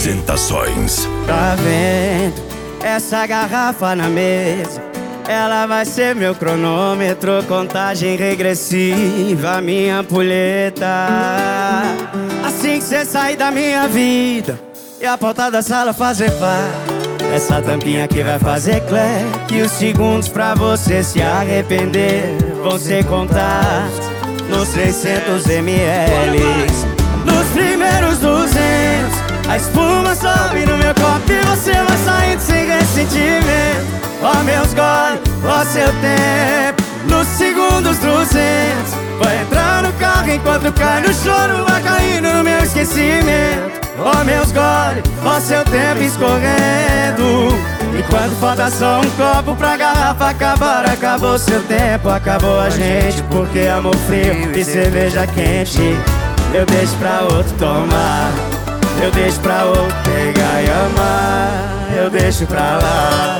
Apresentações. Tá vendo essa garrafa na mesa? Ela vai ser meu cronômetro, contagem regressiva, minha ampulheta. Assim que cê sair da minha vida e a porta da sala fazer pá, essa tampinha aqui vai fazer cleque. E os segundos pra você se arrepender vão ser contados nos 600 ml. Nos primeiros 200, a espuma sobe no meu copo e você vai saindo sem ressentimento. Ó meus goles, ó seu tempo. Nos segundos 200, vai entrar no carro enquanto cai no choro, vai caindo no meu esquecimento. Ó meus goles, ó seu tempo escorrendo. Enquanto falta só um copo pra garrafa acabar, acabou seu tempo, acabou a gente. Porque amor frio e cerveja quente eu deixo pra outro tomar, eu deixo pra outro pegar e amar, eu deixo pra lá.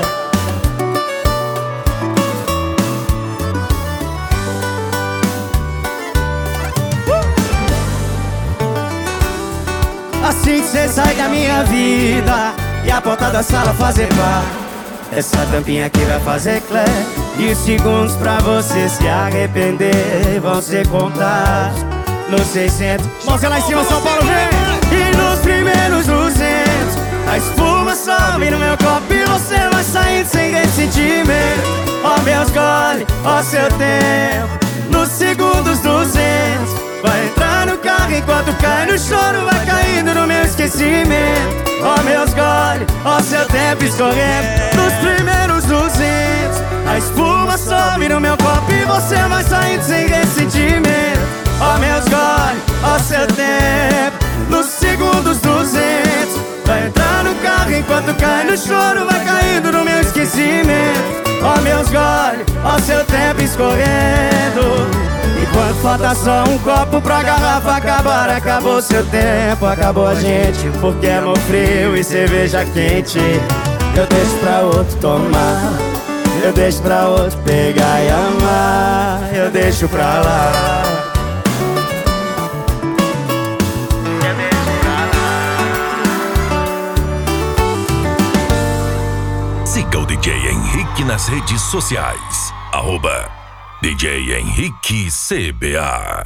Assim que cê sai da minha vida e a porta da sala fazer pá, essa tampinha aqui vai fazer clé. E os segundos pra você se arrepender vão ser contados nos 600. Mãozinha lá em cima, São Paulo, vem! E nos primeiros 200, a espuma sobe no meu copo e você vai saindo sem ressentimento. Ó meus goles, ó seu tempo. Nos segundos 200, vai entrar no carro enquanto cai no choro, vai caindo no meu esquecimento. Ó meus goles, ó seu tempo escorrendo. Nos primeiros 200, a espuma sobe no meu copo e você vai saindo sem ressentimento. Ó meus goles, ó seu tempo. Nos segundos 200, vai entrar no carro enquanto cai no choro, vai caindo no meu esquecimento. Ó meus goles, ó seu tempo escorrendo. Enquanto falta só um copo pra garrafa acabar, acabou seu tempo, acabou a gente. Porque amor frio e cerveja quente eu deixo pra outro tomar, eu deixo pra outro pegar e amar, eu deixo pra lá. Siga o DJ Henrique nas redes sociais. @DJ Henrique CBA.